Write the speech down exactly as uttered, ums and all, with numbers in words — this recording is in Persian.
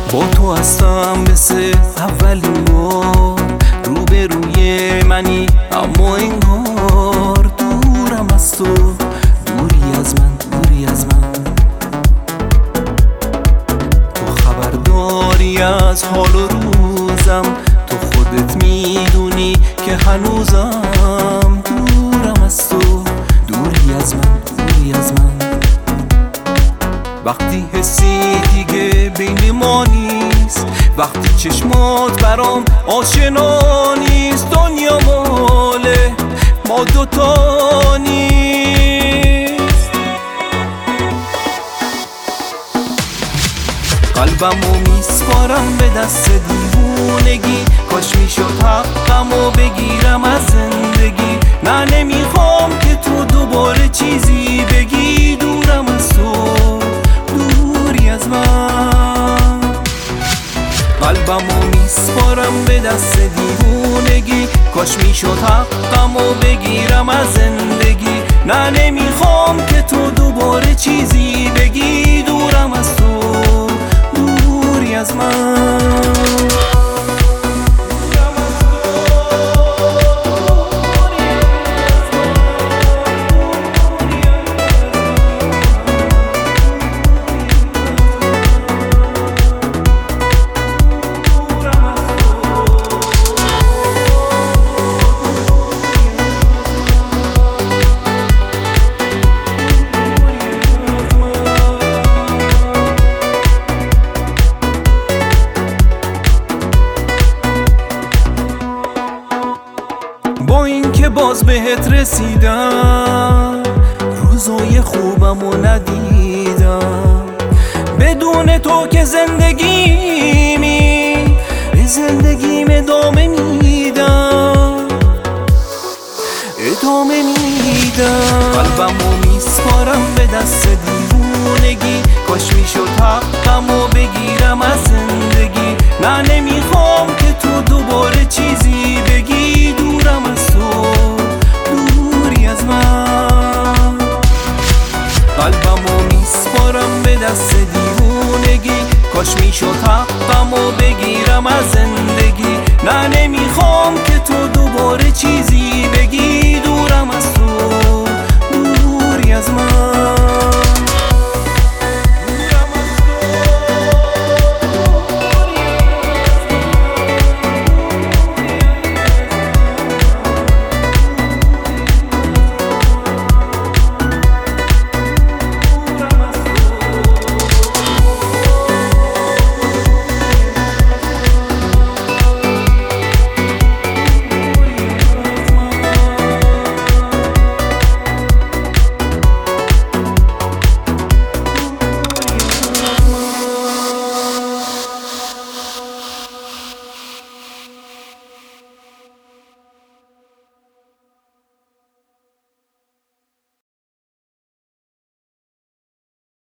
با تو هستم مثل اولین بار، روبروی منی اما انگار دورم از تو، دوری از من، دوری از من. تو خبرداری از حال و روزم، تو خودت میدونی که هنوزم دورم از تو، دوری از من، دوری از من. وقتی حسی دیگه بین ما نیست، وقتی چشمات برام آشنا نیست، دنیا مال ما دوتا نیست. قلبمو میسپارم به دست دیوونگی، کاش میشد حقمو بگیرم از زندگی. نه نمیخوام که تو دوباره چیزی بگی، دورم از تو، دوری از من. قلبمو میسپارم به دست دیوونگی، کاش میشد حقمو بگیرم از زندگی. نه نمیخوام که تو دوباره چیزی بگی، دورم از تو، دوری از من. با این که باز بهت رسیدم، روزای خوبمو ندیدم. بدون تو که زندگیمی، به زندگیم ادامه میدم، ادامه میدم. قلبمو میسپارم به دست دیوونگی، کاش میشد حقمو بگیرم از زندگی. نه نمیخوام که تو دوباره چیزی بگی، دورم از تو، دوری از من. قلبمو میسپارم به دست دیوونگی، کاش میشد